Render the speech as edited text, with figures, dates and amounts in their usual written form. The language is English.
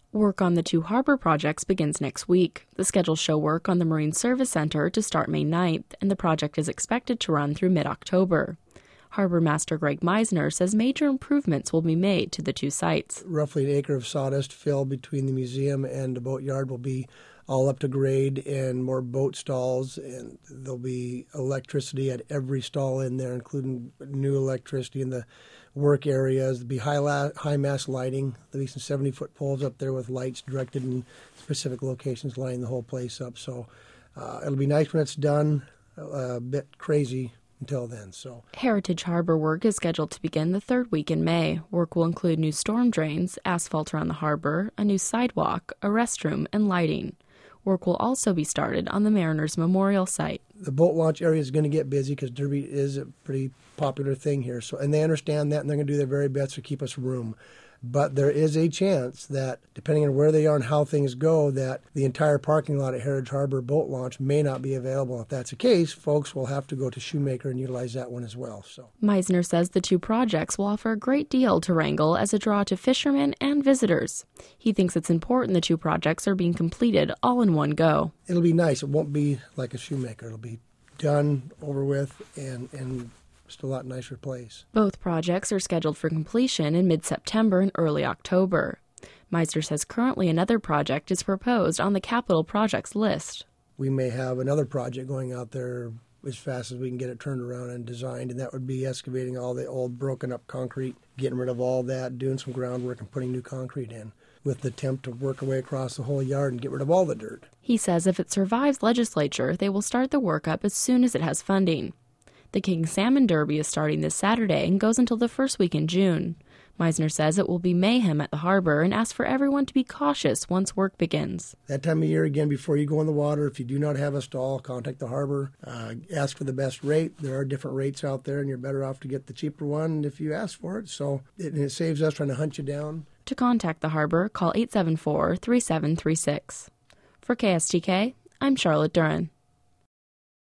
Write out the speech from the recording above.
Work on the two harbor projects begins next week. The scheduled show work on the Marine Service Center to start May 9th, and the project is expected to run through mid-October. Harbor Master Greg Meisner says major improvements will be made to the two sites. Roughly an acre of sawdust fill between the museum and the boatyard will be all up to grade, and more boat stalls, and there'll be electricity at every stall in there, including new electricity in the work areas. There'll be high mast lighting. There'll be some 70-foot poles up there with lights directed in specific locations lighting the whole place up. So it'll be nice when it's done, a bit crazy until then. So Heritage Harbor work is scheduled to begin the third week in May. Work will include new storm drains, asphalt around the harbor, a new sidewalk, a restroom, and lighting. Work will also be started on the Mariners Memorial site. The boat launch area is going to get busy because Derby is a pretty popular thing here. So, and they understand that, and they're going to do their very best to keep us room. But there is a chance that, depending on where they are and how things go, that the entire parking lot at Heritage Harbor boat launch may not be available. If that's the case, folks will have to go to Shoemaker and utilize that one as well. So Meisner says the two projects will offer a great deal to Wrangell as a draw to fishermen and visitors. He thinks it's important the two projects are being completed all in one go. It'll be nice. It won't be like a Shoemaker. It'll be done, over with, and just a lot nicer place. Both projects are scheduled for completion in mid-September and early October. Meisner says currently another project is proposed on the capital projects list. We may have another project going out there as fast as we can get it turned around and designed, and that would be excavating all the old broken up concrete, getting rid of all that, doing some groundwork and putting new concrete in, with the attempt to work our way across the whole yard and get rid of all the dirt. He says if it survives legislature, they will start the work up as soon as it has funding. The King Salmon Derby is starting this Saturday and goes until the first week in June. Meisner says it will be mayhem at the harbor and asks for everyone to be cautious once work begins. That time of year, again, before you go in the water, if you do not have a stall, contact the harbor. Ask for the best rate. There are different rates out there, and you're better off to get the cheaper one if you ask for it. So it saves us trying to hunt you down. To contact the harbor, call 874-3736. For KSTK, I'm Charlotte Duran.